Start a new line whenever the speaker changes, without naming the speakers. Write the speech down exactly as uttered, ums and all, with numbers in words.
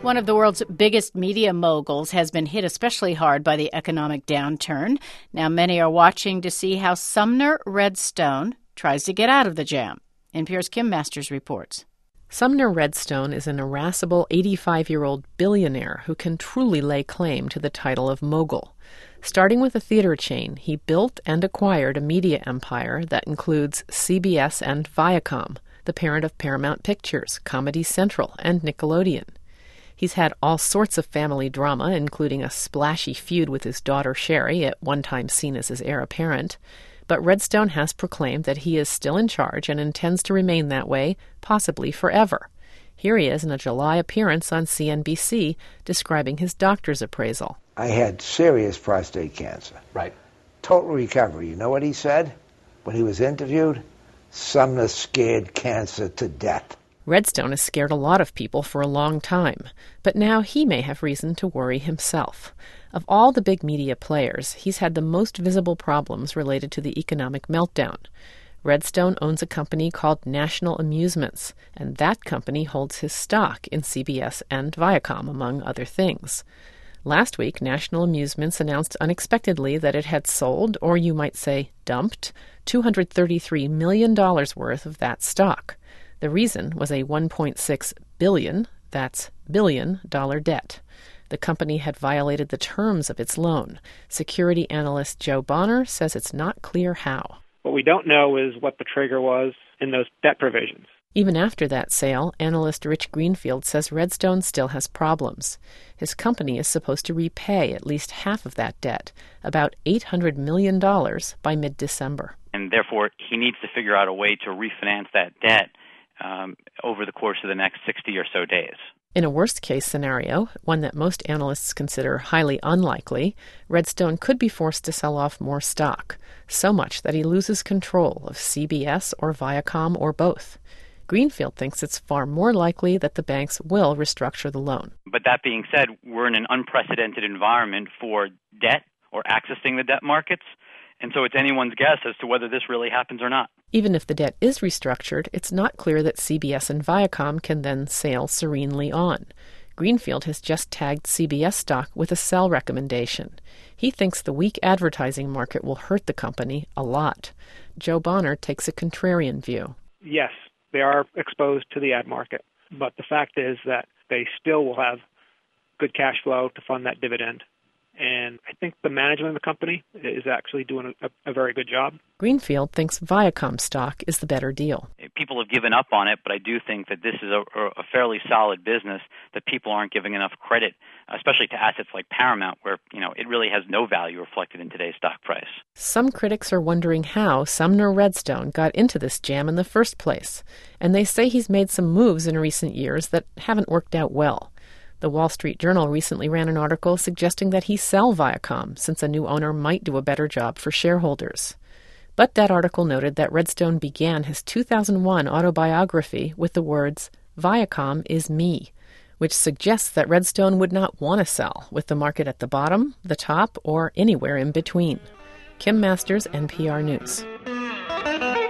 One of the world's biggest media moguls has been hit especially hard by the economic downturn. Now many are watching to see how Sumner Redstone tries to get out of the jam. N P R's Kim Masters reports.
Sumner Redstone is an irascible eighty-five-year-old billionaire who can truly lay claim to the title of mogul. Starting with a theater chain, he built and acquired a media empire that includes C B S and Viacom, the parent of Paramount Pictures, Comedy Central, and Nickelodeon. He's had all sorts of family drama, including a splashy feud with his daughter Sherry, at one time seen as his heir apparent. But Redstone has proclaimed that he is still in charge and intends to remain that way, possibly forever. Here he is in a July appearance on C N B C describing his doctor's appraisal.
I had serious prostate cancer.
Right.
Total recovery. You know what he said when he was interviewed? Sumner scared cancer to death.
Redstone has scared a lot of people for a long time, but now he may have reason to worry himself. Of all the big media players, he's had the most visible problems related to the economic meltdown. Redstone owns a company called National Amusements, and that company holds his stock in C B S and Viacom, among other things. Last week, National Amusements announced unexpectedly that it had sold, or you might say dumped, two hundred thirty-three million dollars worth of that stock. The reason was a one point six billion dollars, that's billion, dollar debt. The company had violated the terms of its loan. Security analyst Joe Bonner says it's not clear how.
What we don't know is what the trigger was in those debt provisions.
Even after that sale, analyst Rich Greenfield says Redstone still has problems. His company is supposed to repay at least half of that debt, about eight hundred million dollars, by mid-December.
And therefore, he needs to figure out a way to refinance that debt um, over the course of the next sixty or so days.
In a worst-case scenario, one that most analysts consider highly unlikely, Redstone could be forced to sell off more stock, so much that he loses control of C B S or Viacom or both. Greenfield thinks it's far more likely that the banks will restructure the loan.
But that being said, we're in an unprecedented environment for debt or accessing the debt markets, and so it's anyone's guess as to whether this really happens or not.
Even if the debt is restructured, it's not clear that C B S and Viacom can then sail serenely on. Greenfield has just tagged C B S stock with a sell recommendation. He thinks the weak advertising market will hurt the company a lot. Joe Bonner takes a contrarian view.
Yes, they are exposed to the ad market, but the fact is that they still will have good cash flow to fund that dividend. And I think the management of the company is actually doing a, a very good job.
Greenfield thinks Viacom stock is the better deal.
People have given up on it, but I do think that this is a, a fairly solid business that people aren't giving enough credit, especially to assets like Paramount, where you know it really has no value reflected in today's stock price.
Some critics are wondering how Sumner Redstone got into this jam in the first place, and they say he's made some moves in recent years that haven't worked out well. The Wall Street Journal recently ran an article suggesting that he sell Viacom, since a new owner might do a better job for shareholders. But that article noted that Redstone began his two thousand one autobiography with the words, "Viacom is me," which suggests that Redstone would not want to sell, with the market at the bottom, the top, or anywhere in between. Kim Masters, N P R News.